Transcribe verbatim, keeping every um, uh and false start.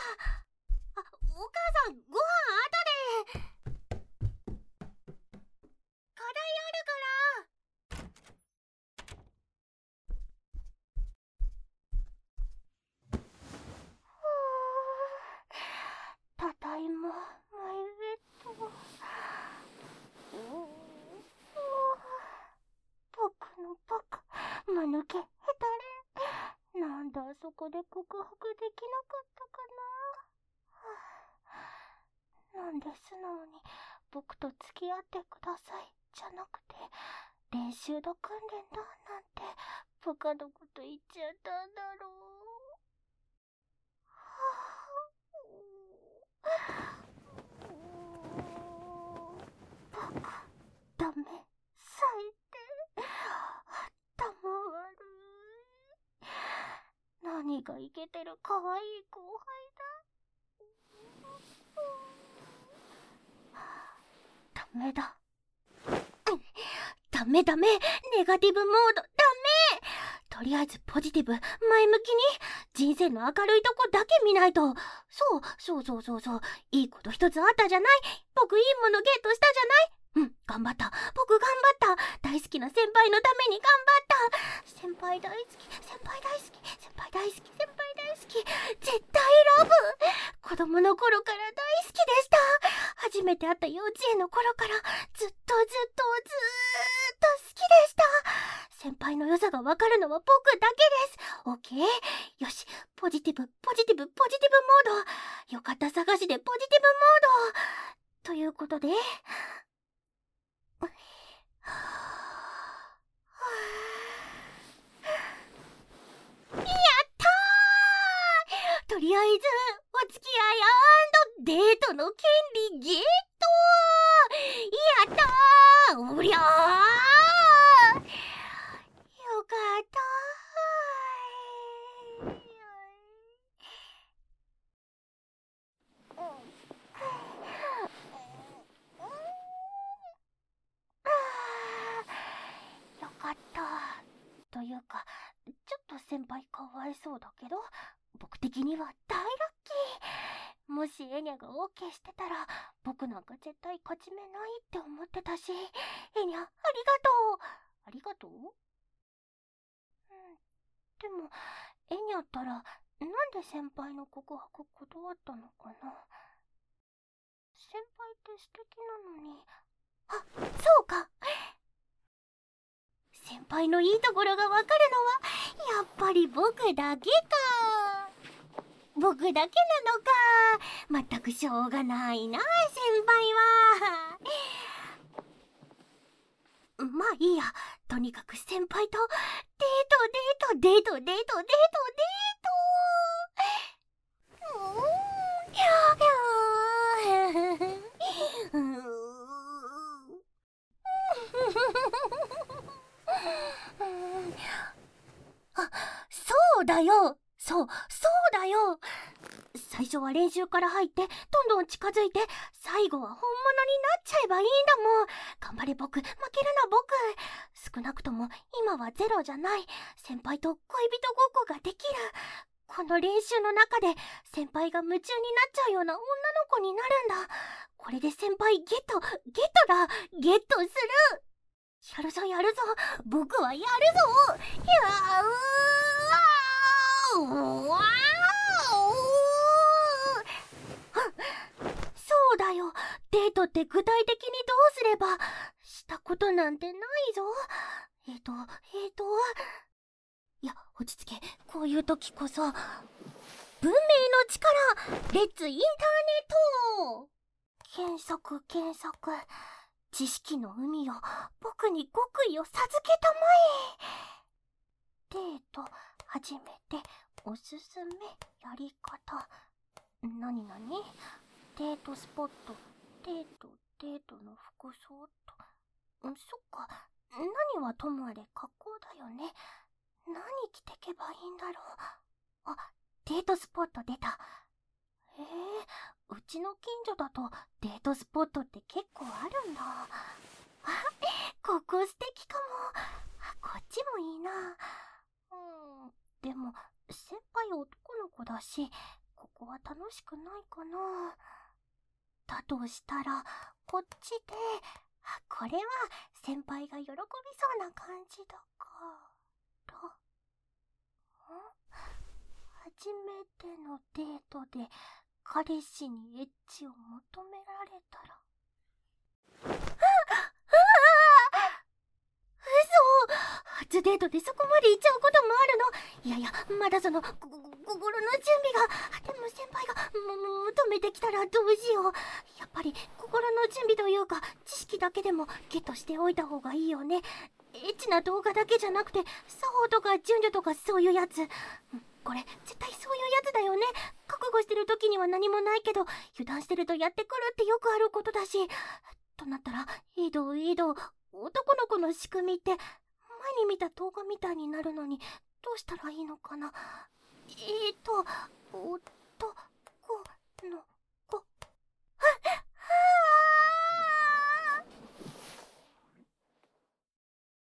あ、お母さん、ご飯後で。課題あるから。ふぅ、ただいま、マイベッド。うう僕のバカ、間抜け、ヘタレ。なんであそこで告白できなかったかな。なんで素直に僕と付き合ってくださいじゃなくて、練習の訓練だなんてバカのこと言っちゃったんだろう。バカ、ダメ、最低、頭悪い。何がイケてる可愛い後輩だ。ダメだ。ダメダメ、ネガティブモードダメ。とりあえずポジティブ、前向きに人生の明るいとこだけ見ないと。そうそうそうそうそう、いいこと一つあったじゃない。僕いいものゲットしたじゃない。うん、頑張った。僕頑張った。大好きな先輩のために頑張った。先輩大好き、先輩大好き、先輩大好き、先輩大好き。絶対ラブ。子供の頃から大好きでした。初めて会った幼稚園の頃からずっとずっとずーっと好きでした。先輩の良さがわかるのは僕だけです。オッケー。よし、ポジティブ、ポジティブ、ポジティブモード。よかった探しでポジティブモード。ということで、やったー！とりあえずお付き合い&デートの権利ゲット。やったー！おりゃー、よかったー。よかったというか、ちょっと先輩かわいそうだけど、僕的には大ラッキー。もしエニャが オーケー してたら、僕なんか絶対勝ち目ないって思ってたし。エニャ、ありがとう。ありがとう？うん、でもエニャったらなんで先輩の告白断ったのかな。先輩って素敵なのに。あ、そうか、先輩のいいところがわかるのはやっぱり僕だけか。僕だけなのか。まったくしょうがないな、先輩は。まあいいや、とにかく先輩とデートデートデートデートデートデート。うーん、ひゃひゃー。あ、そうだよ、そうそうだよ。最初は練習から入ってどんどん近づいて、最後は本物になっちゃえばいいんだもん。頑張れ僕、負けるな僕。少なくとも今はゼロじゃない。先輩と恋人ごっこができる。この練習の中で先輩が夢中になっちゃうような女の子になるんだ。これで先輩ゲットゲットだ、ゲットする。やるぞやるぞ、僕はやるぞ。やーうわー。そうだよ、デートって具体的にどうすれば。したことなんてないぞ。えっとえっといや、落ち着け。こういう時こそ文明の力、レッツインターネット。検索検索、知識の海よ、僕に極意を授けたまえ。デート初めておすすめやり方。なになに？デートスポット、デートデートの服装と。ん、そっか、何はともあれ格好だよね。何着てけばいいんだろう。あ、デートスポット出た。へえ、うちの近所だとデートスポットって結構あるんだ。あ、ここ素敵かも。あ、こっちもいいな。うん、でも先輩男の子だし、ここは楽しくないかな。だとしたら、こっちで、あ、これは先輩が喜びそうな感じだから。ん？初めてのデートで彼氏にエッチを求められたら。嘘！初デートでそこまで行っちゃうこともあるの？いやいや、まだその、こ、こ、心の準備が。でも先輩が、も、求めてきたらどうしよう。やっぱり、心の準備というか、知識だけでもゲットしておいた方がいいよね。エッチな動画だけじゃなくて、作法とか順序とかそういうやつ。これ、絶対そういうやつだよね。覚悟してる時には何もないけど、油断してるとやってくるってよくあることだし。となったら、いいどいいど、男の子の仕組みって、前に見た動画みたいになるのに、どうしたらいいのかな。えーと、